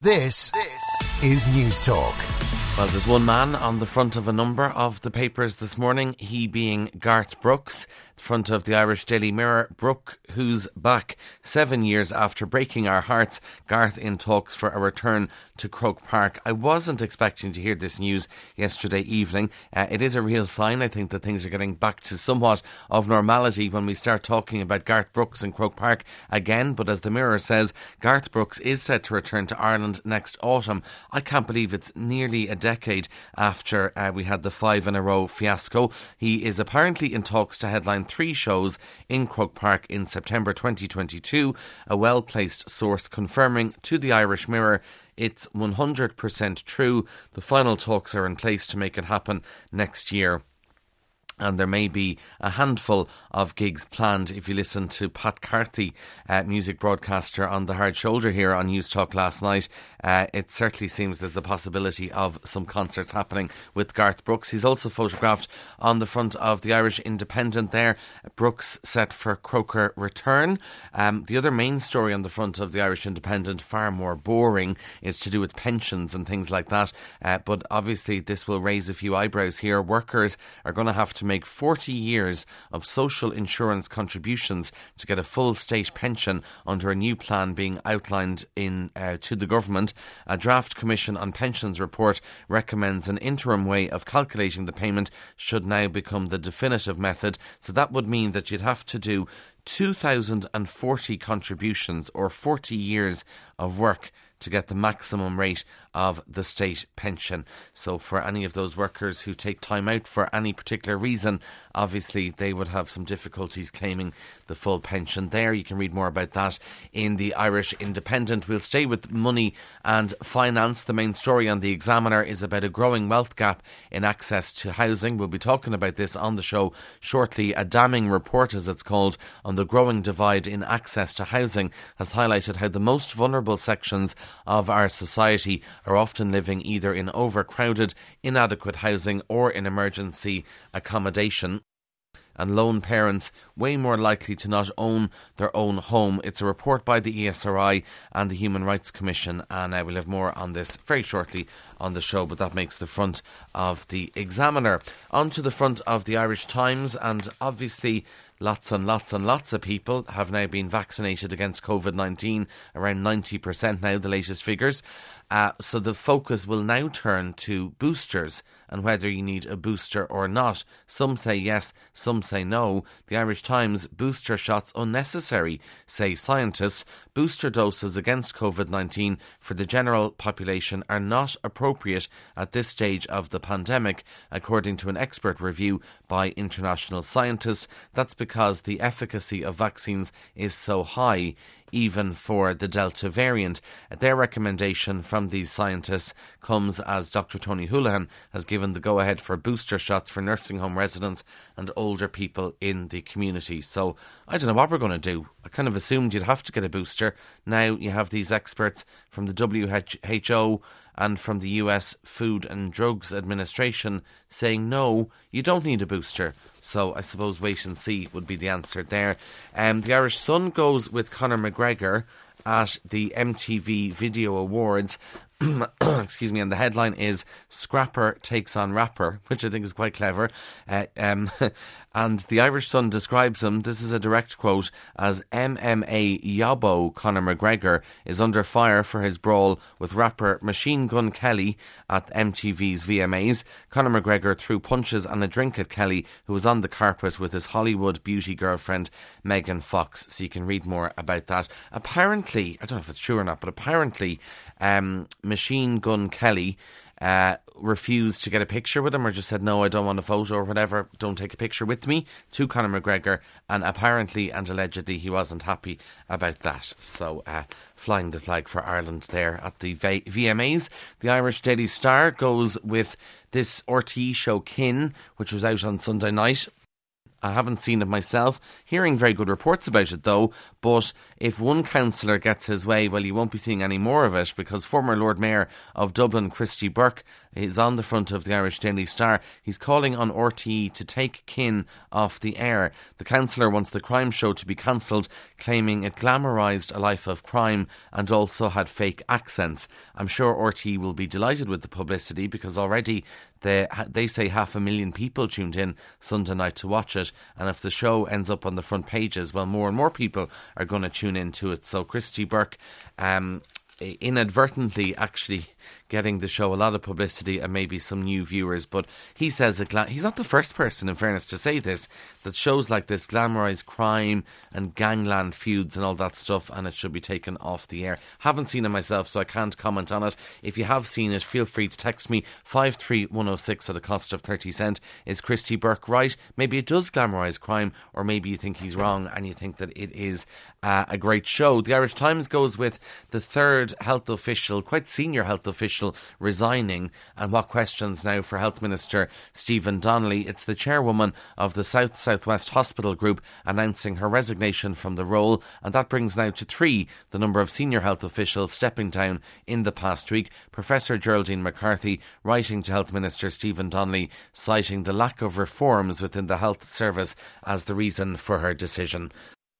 This is News Talk. Well, there's one man on the front of a number of the papers this morning, he being Garth Brooks, front of the Irish Daily Mirror. Brooke, who's back 7 years after breaking our hearts. Garth in talks for a return to Croke Park. I wasn't expecting to hear this news yesterday evening. It is a real sign, I think, that things are getting back to somewhat of normality when we start talking about Garth Brooks and Croke Park again. But as the Mirror says, Garth Brooks is set to return to Ireland next autumn. I can't believe it's nearly a decade after we had the 5 in a row fiasco. He is apparently in talks to headline 3 shows in Croke Park in September 2022, a well-placed source confirming to the Irish Mirror it's 100% true. The final talks are in place to make it happen next year. And there may be a handful of gigs planned. If you listen to Pat Carthy, music broadcaster on The Hard Shoulder here on News Talk last night, it certainly seems there's the possibility of some concerts happening with Garth Brooks. He's also photographed on the front of the Irish Independent there. Brooks set for Croker return. The other main story on the front of the Irish Independent, far more boring, is to do with pensions and things like that. But obviously this will raise a few eyebrows here. Workers are going to have to make 40 years of social insurance contributions to get a full state pension under a new plan being outlined to the government. A draft Commission on Pensions report recommends an interim way of calculating the payment should now become the definitive method. So that would mean that you'd have to do 2,040 contributions or 40 years of work to get the maximum rate of the state pension. So for any of those workers who take time out for any particular reason, obviously they would have some difficulties claiming the full pension there. You can read more about that in the Irish Independent. We'll stay with money and finance. The main story on the Examiner is about a growing wealth gap in access to housing. We'll be talking about this on the show shortly. A damning report, as it's called, on the growing divide in access to housing has highlighted how the most vulnerable sections of our society are often living either in overcrowded, inadequate housing or in emergency accommodation, and lone parents way more likely to not own their own home. It's a report by the ESRI and the Human Rights Commission, and we'll have more on this very shortly on the show, but that makes the front of the Examiner. On to the front of the Irish Times, and obviously lots and lots and lots of people have now been vaccinated against COVID-19, around 90% now, the latest figures. So the focus will now turn to boosters and whether you need a booster or not. Some say yes, some say no. The Irish Times, booster shots unnecessary, say scientists. Booster doses against COVID-19 for the general population are not appropriate at this stage of the pandemic, according to an expert review by international scientists. That's because the efficacy of vaccines is so high, even for the Delta variant. Their recommendation from these scientists comes as Dr. Tony Holohan has given the go-ahead for booster shots for nursing home residents and older people in the community. So I don't know what we're going to do. I kind of assumed you'd have to get a booster. Now you have these experts from the WHO and from the US Food and Drugs Administration saying, no, you don't need a booster. So I suppose wait and see would be the answer there. The Irish Sun goes with Conor McGregor at the MTV Video Awards. Excuse me, and the headline is Scrapper Takes on Rapper, which I think is quite clever. And the Irish Sun describes him, this is a direct quote, as MMA Yobbo Conor McGregor is under fire for his brawl with rapper Machine Gun Kelly at MTV's VMAs. Conor McGregor threw punches and a drink at Kelly, who was on the carpet with his Hollywood beauty girlfriend Megan Fox. So you can read more about that. Apparently, I don't know if it's true or not, but apparently Machine Gun Kelly refused to get a picture with him, or just said, no, I don't want a photo or whatever, don't take a picture with me, to Conor McGregor, and apparently and allegedly he wasn't happy about that. So flying the flag for Ireland there at the VMAs. The Irish Daily Star goes with this RTE show Kin, which was out on Sunday night. I haven't seen it myself. Hearing very good reports about it though, but if one councillor gets his way, well, you won't be seeing any more of it, because former Lord Mayor of Dublin, Christy Burke, is on the front of the Irish Daily Star. He's calling on RTE to take Kin off the air. The councillor wants the crime show to be cancelled, claiming it glamorised a life of crime and also had fake accents. I'm sure RTE will be delighted with the publicity, because already they say 500,000 people tuned in Sunday night to watch it, and if the show ends up on the front pages, well, more and more people are going to tune into it. So Christy Burke inadvertently actually getting the show a lot of publicity and maybe some new viewers, but he says he's not the first person, in fairness, to say this, that shows like this glamorise crime and gangland feuds and all that stuff, and it should be taken off the air. Haven't seen it myself, so I can't comment on it. If you have seen it, feel free to text me 53106 at a cost of 30 cents. Is Christy Burke right? Maybe it does glamorise crime, or maybe you think he's wrong and you think that it is a great show. The Irish Times goes with the third health official, quite senior health official, resigning, and what questions now for Health Minister Stephen Donnelly. It's the chairwoman of the South-Southwest Hospital Group announcing her resignation from the role, and that brings now to 3 the number of senior health officials stepping down in the past week. Professor Geraldine McCarthy writing to Health Minister Stephen Donnelly, citing the lack of reforms within the health service as the reason for her decision.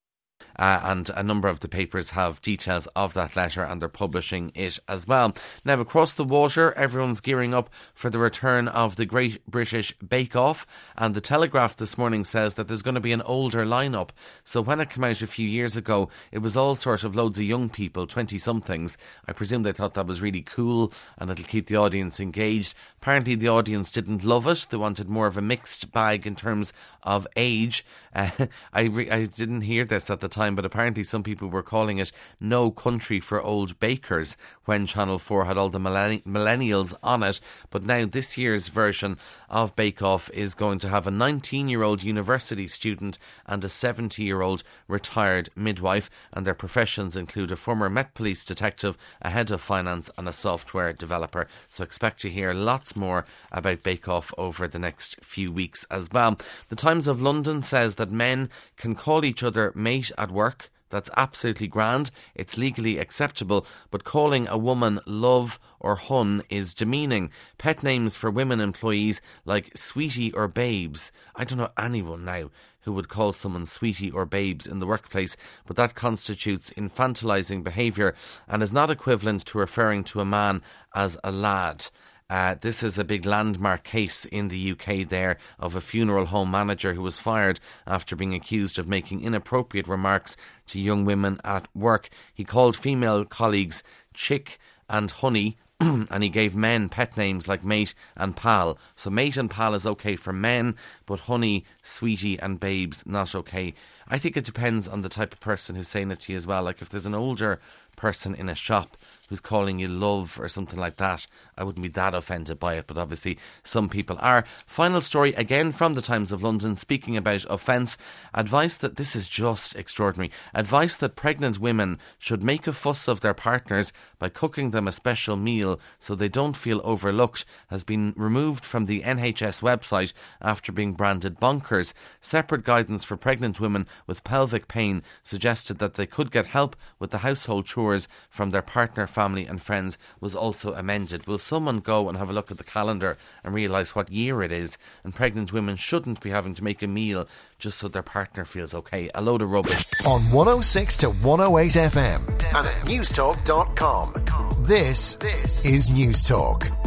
And a number of the papers have details of that letter, and they're publishing it as well. Now, across the water, everyone's gearing up for the return of the Great British Bake Off, and the Telegraph this morning says that there's going to be an older lineup. So when it came out a few years ago, it was all sort of loads of young people, 20-somethings. I presume they thought that was really cool and it'll keep the audience engaged. Apparently the audience didn't love it. They wanted more of a mixed bag in terms of age. I didn't hear this at the time, but apparently some people were calling it No Country for Old Bakers when Channel 4 had all the millennials on it. But now this year's version of Bake Off is going to have a 19-year-old university student and a 70-year-old retired midwife, and their professions include a former Met Police detective, a head of finance and a software developer. So expect to hear lots more about Bake Off over the next few weeks as well. The Times of London says that men can call each other mate at work. That's absolutely grand. It's legally acceptable, but calling a woman love or hun is demeaning. Pet names for women employees like sweetie or babes. I don't know anyone now who would call someone sweetie or babes in the workplace, but that constitutes infantilising behaviour and is not equivalent to referring to a man as a lad. This is a big landmark case in the UK there of a funeral home manager who was fired after being accused of making inappropriate remarks to young women at work. He called female colleagues chick and honey, and he gave men pet names like mate and pal. So mate and pal is okay for men, but honey, sweetie and babes not okay. I think it depends on the type of person who's saying it to you as well. Like if there's an older person in a shop who's calling you love or something like that, I wouldn't be that offended by it, but obviously some people are. Final story again from the Times of London, speaking about offence. Advice that, this is just extraordinary, advice that pregnant women should make a fuss of their partners by cooking them a special meal so they don't feel overlooked has been removed from the NHS website after being branded bonkers. Separate guidance for pregnant women with pelvic pain suggested that they could get help with the household chores from their partner, family and friends was also amended. Will someone go and have a look at the calendar and realise what year it is? And pregnant women shouldn't be having to make a meal just so their partner feels okay. A load of rubbish. On 106 to 108 FM and at newstalk.com. This is News Talk.